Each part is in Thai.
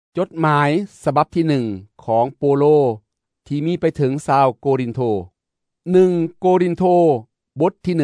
จดหมายฉบับที่1ของโปโลที่มีไปถึงชาวโกรินโธ1โกรินโธบทที่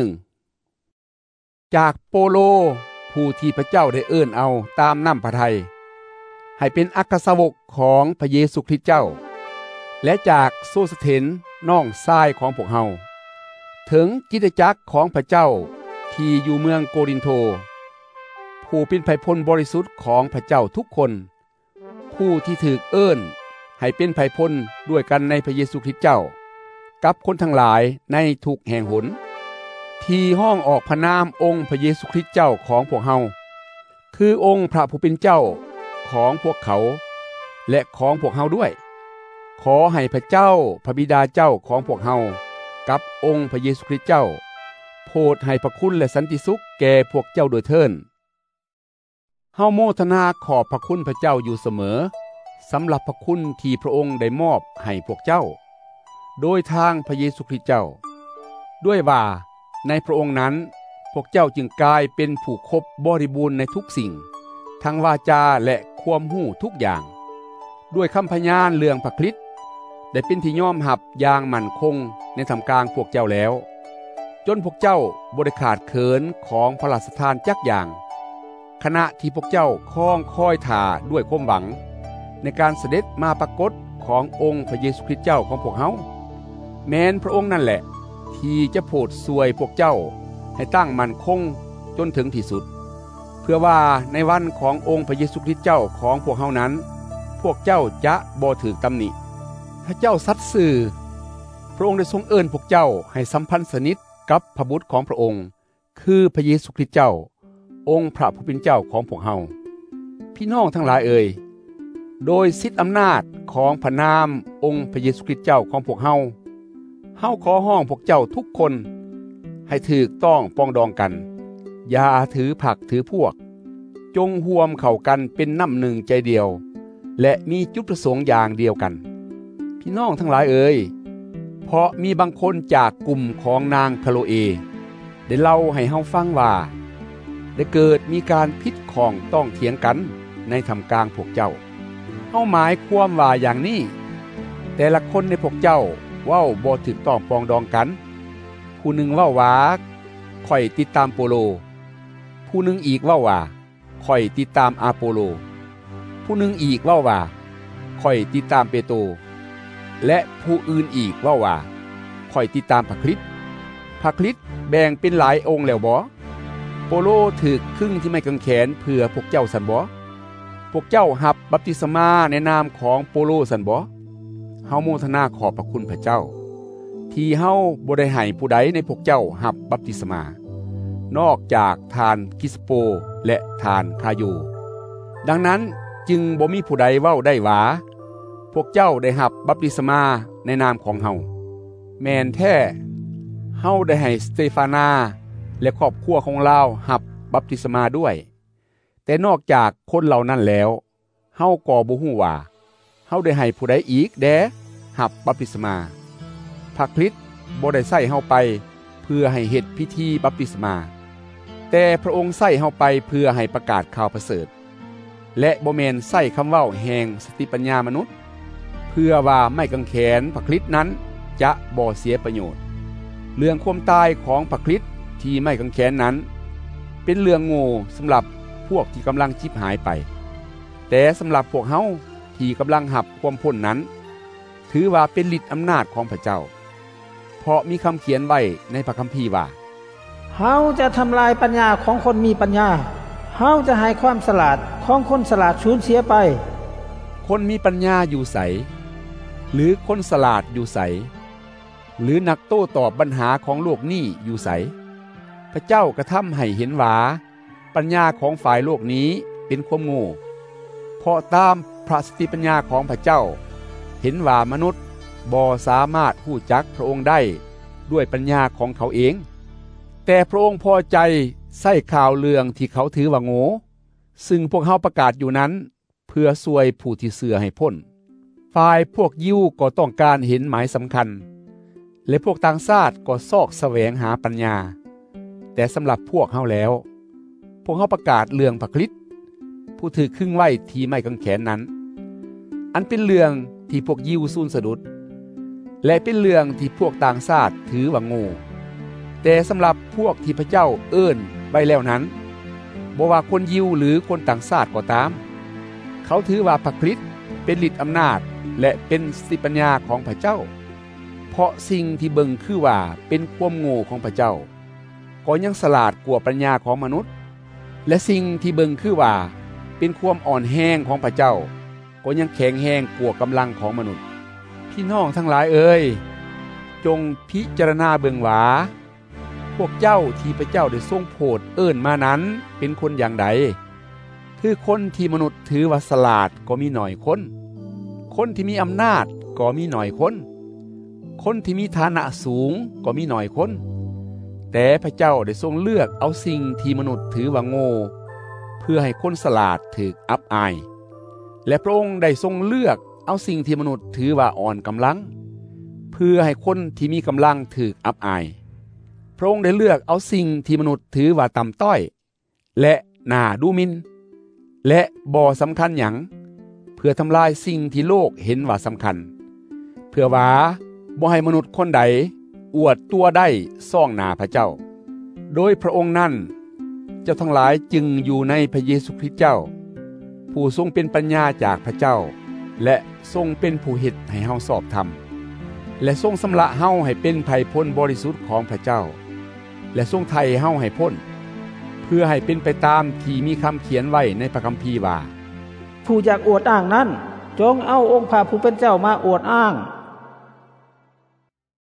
1จากโปโลผู้ที่พระเจ้าได้เอิ้นเอาตามน้ำพระทัยให้เป็นอัครสาวกของพระเยซูคริสต์เจ้าและจากโซสเถนน้องชายของพวกเฮาถึงกิจจักรของพระเจ้าที่อยู่เมืองโกรินโธผู้เป็นไผพลบริสุทธิ์ของพระเจ้าทุกคนผู้ที่ถูกเอิ้นให้เป็นไผพลด้วยกันในพระเยซูคริสต์เจ้ากับคนทั้งหลายในทุกแห่งหนที่ห้องออกพระนามองค์พระเยซูคริสต์เจ้าของพวกเฮาคือองค์พระผู้เป็นเจ้าของพวกเขาและของพวกเฮาด้วยขอให้พระเจ้าพระบิดาเจ้าของพวกเฮากับองค์พระเยซูคริสต์เจ้าโปรดให้พระคุณและสันติสุขแก่พวกเจ้าโดยเทินเฮาโมทนาขอบพระคุณพระเจ้าอยู่เสมอสำหรับพระคุณที่พระองค์ได้มอบให้พวกเจ้าโดยทางพระเยซูคริสต์เจ้าด้วยว่าในพระองค์นั้นพวกเจ้าจึงกลายเป็นผู้ครบบริบูรณ์ในทุกสิ่งทั้งวาจาและความรู้ทุกอย่างด้วยคำพยานเรื่องพระคริสต์ได้เป็นที่ยอมรับอย่างมั่นคงในท่ามกลางพวกเจ้าแล้วจนพวกเจ้าบ่ได้ขาดเขินของพระราชทานจักอย่างขณะที่พวกเจ้าคอยท่าด้วยความหวังในการเสด็จมาปรากฏขององค์พระเยซูคริสต์เจ้าของพวกเฮาแม้นพระองค์นั่นแหละที่จะโปรดช่วยพวกเจ้าให้ตั้งมั่นคงจนถึงที่สุดเพื่อว่าในวันขององค์พระเยซูคริสต์เจ้าของพวกเฮานั้นพวกเจ้าจะบ่ถูกตำหนิพระเจ้าสัตย์ซื่อพระองค์ได้ทรงเอิ้นพวกเจ้าให้สัมพันธ์สนิทกับพระบุตรของพระองค์คือพระเยซูคริสต์เจ้าองค์พระผู้เป็นเจ้าของพวกเฮาพี่น้องทั้งหลายเอ่ยโดยสิทธิอำนาจของพระนามองค์พระเยซูคริสต์เจ้าของพวกเฮาขอห้องพวกเจ้าทุกคนให้ถูกต้องปองดองกันอย่าถือผักถือพวกจงร่วมเข้ากันเป็นน้ำหนึ่งใจเดียวและมีจุดประสงค์อย่างเดียวกันพี่น้องทั้งหลายเอ่ยเพราะมีบางคนจากกลุ่มของนางคโลเอได้เล่าให้เฮาฟังว่าได้เกิดมีการพิดของต้องเถียงกันในท่ามกลางพวกเจ้าเฮาหมายความว่าอย่างนี้แต่ละคนในพวกเจ้าเว้าบ่ถูกต้องปองดองกันผู้หนึ่งเว้าว่าข่อยติดตามโปโลผู้หนึ่งอีกเว้าว่าข่อยติดตามอาโปโลผู้หนึ่งอีกเว้าว่าข่อยติดตามเปโตรและผู้อื่นอีกเว้าว่าข่อยติดตามพระคริสต์พระคริสต์แบ่งเป็นหลายองค์แล้วบ่โปโลถูกครึ่งที่ไม่กังแขนเพื่อพวกเจ้าสันบ่พวกเจ้ารับบัพติศมาในนามของโปโลสันบ่เฮาโมทนาขอบพระคุณพระเจ้าที่เฮาบ่ได้ให้ผู้ใดในพวกเจ้ารับบัพติศมานอกจากทานคิสโปและทานคาโยดังนั้นจึงบ่มีผู้ใดเว้าได้ว่าพวกเจ้าได้รับบัพติศมาในนามของเฮาแม่นแท้เฮาได้ให้สเตฟานาและครอบครัวของเรารับบัพติศมาด้วยแต่นอกจากคนเหล่านั้นแล้วเฮาก็บ่ฮู้ว่าเฮาได้ให้ผู้ใดอีกแดรับบัพติศมาพระคริสต์บ่ได้ใช้เฮาไปเพื่อให้เฮ็ดพิธีบัพติศมาแต่พระองค์ใช้เฮาไปเพื่อให้ประกาศข่าวประเสริฐและบ่แม่นใช้คำเว้าแห่งสติปัญญามนุษย์เพื่อว่าไม่กังแขนพระคริสต์นั้นจะบ่เสียประโยชน์เรื่องความตายของพระคริสต์ที่ไม่กังแขนนั้นเป็นเรื่องโง่สำหรับพวกที่กำลังชิบหายไปแต่สำหรับพวกเฮาที่กำลังหับความพ้นนั้นถือว่าเป็นฤทธิ์อำนาจของพระเจ้าเพราะมีคำเขียนไว้ในพระคัมภีร์ว่าเฮาจะทำลายปัญญาของคนมีปัญญาเฮาจะให้ความฉลาดของคนฉลาดสูญเสียไปคนมีปัญญาอยู่ไสหรือคนฉลาดอยู่ไสหรือนักโต้ตอบปัญหาของโลกนี้อยู่ไสพระเจ้ากระทำให้เห็นว่าปัญญาของฝ่ายโลกนี้เป็นความโง่เพราะตามพระสติปัญญาของพระเจ้าเห็นว่ามนุษย์บ่สามารถรู้จักพระองค์ได้ด้วยปัญญาของเขาเองแต่พระองค์พอใจใส่ข่าวเรื่องที่เขาถือว่าโง่ซึ่งพวกเขาประกาศอยู่นั้นเพื่อช่วยผู้ที่เชื่อให้พ้นฝ่ายพวกยิวก็ต้องการเห็นหมายสำคัญและพวกต่างชาติก็ซอกแสวงหาปัญญาแต่สำหรับพวกเขาแล้วพวกเขาประกาศเรื่องพระคริสต์ผู้ถือครึ่งไว้ที่ไม่กังแขนนั้นอันเป็นเรื่องที่พวกยิวสูญสะดุดและเป็นเรื่องที่พวกต่างชาติถือว่าโง่แต่สำหรับพวกที่พระเจ้าเอิ้นไว้แล้วนั้นบ่ว่าคนยิวหรือคนต่างชาติก็ตามเขาถือว่าพระคริสต์เป็นฤทธิ์อำนาจและเป็นสติปัญญาของพระเจ้าเพราะสิ่งที่เบิ่งคือว่าเป็นความโง่ของพระเจ้าก็ยังฉลาดกว่าปัญญาของมนุษย์และสิ่งที่เบิ่งคือว่าเป็นความอ่อนแรงของพระเจ้าก็ยังแข็งแรงกว่ากำลังของมนุษย์พี่น้องทั้งหลายเอ่ยจงพิจารณาเบิ่งว่าพวกเจ้าที่พระเจ้าได้ทรงโปรดเอิ้นมานั้นเป็นคนอย่างใดคือคนที่มนุษย์ถือว่าฉลาดก็มีน้อยคนคนที่มีอำนาจก็มีน้อยคนคนที่มีฐานะสูงก็มีน้อยคนแต่พระเจ้าได้ทรงเลือกเอาสิ่งที่มนุษย์ถือว่าโง่เพื่อให้คนฉลาดถูกอับอายและพระองค์ได้ทรงเลือกเอาสิ่งที่มนุษย์ถือว่าอ่อนกำลังเพื่อให้คนที่มีกำลังถูกอับอายพระองค์ได้เลือกเอาสิ่งที่มนุษย์ถือว่าต่ำต้อยและน่าดูหมิ่นและบ่สำคัญหยังเพื่อทำลายสิ่งที่โลกเห็นว่าสำคัญเพื่อว่าบ่ให้มนุษย์คนใดอวดตัวได้ซ่องหน้าพระเจ้าโดยพระองค์นั้นเจ้าทั้งหลายจึงอยู่ในพระเยซูคริสต์เจ้าผู้ทรงเป็นปัญญาจากพระเจ้าและทรงเป็นผู้เฮ็ดให้เฮาชอบธรรมและทรงสำระเฮาให้เป็นไผพ้นบริสุทธิ์ของพระเจ้าและทรงไถ่เฮาให้พ้นเพื่อให้เป็นไปตามที่มีคำเขียนไว้ในพระคัมภีร์ว่าผู้อยากอวดอ้างนั้นจงเอาองค์พระผู้เป็นเจ้ามาอวดอ้าง